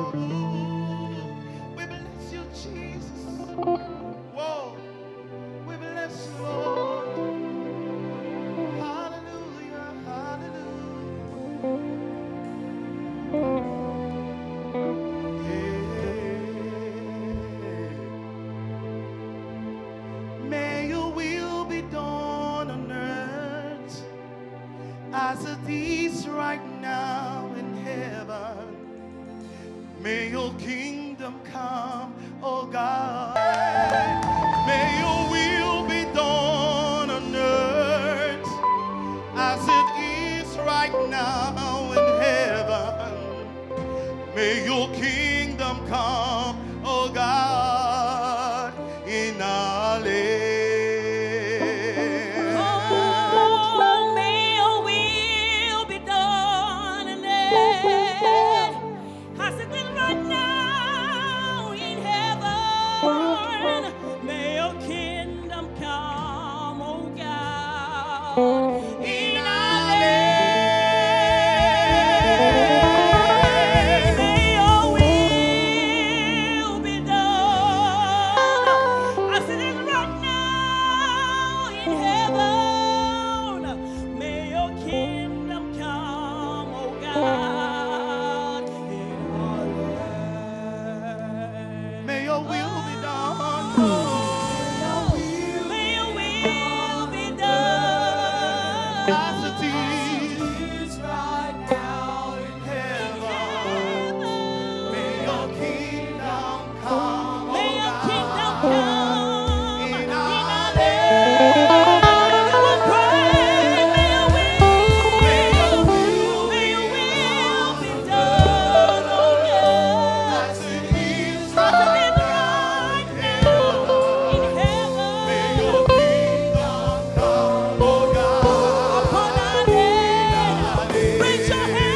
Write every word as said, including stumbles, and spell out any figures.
We bless you, Jesus. Whoa. We bless you, Lord. Hallelujah. Hallelujah. Yeah. May your will be done on earth as it is right now in heaven. May your kingdom come, oh God. May your will be done on earth as it is right now in heaven. May your kingdom come, oh God, in our land. Oh, may your will be done in earth as it is right now in heaven. May your kingdom come, oh God, in our land. May your will be done as it is right now in heaven. May your kingdom come, oh God, in our land. May your will be done. May your will be done As it is right now in heaven. May your kingdom come, May oh your God, kingdom come in in our our land. land. We pray, may your will, May your will may your be will be done. done, oh God. As it is As right it is now right in now in heaven. May heaven. your kingdom come, oh God, Upon our in land. our land. Raise your hand.